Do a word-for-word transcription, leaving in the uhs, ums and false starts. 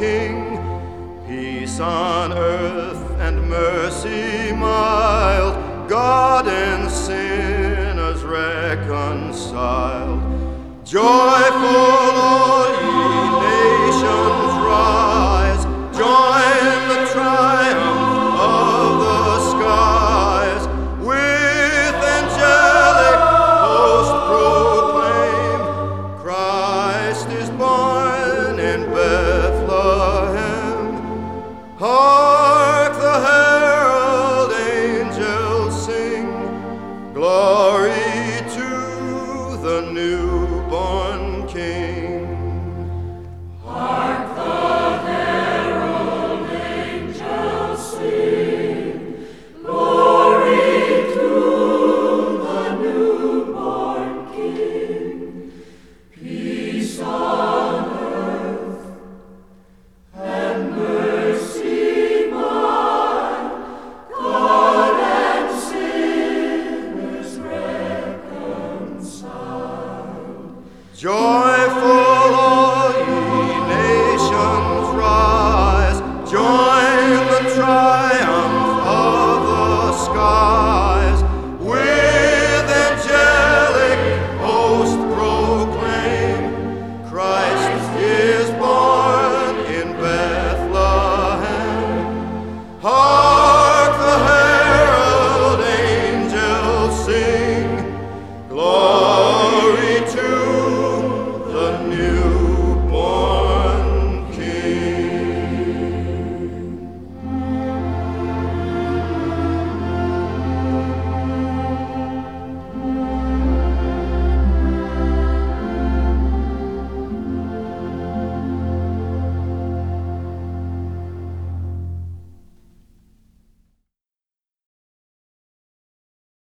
King. Peace on earth and mercy mild, God and sinners reconciled. Joyful all ye nations rise, join the triumph of the skies. With angelic host proclaim, Christ is born in Bethlehem. Hark the herald angels sing, glory to the newborn King. Hark the herald angels sing, glory to the newborn King. Peace on earth and mercy mild, God and sinners reconciled. Joyful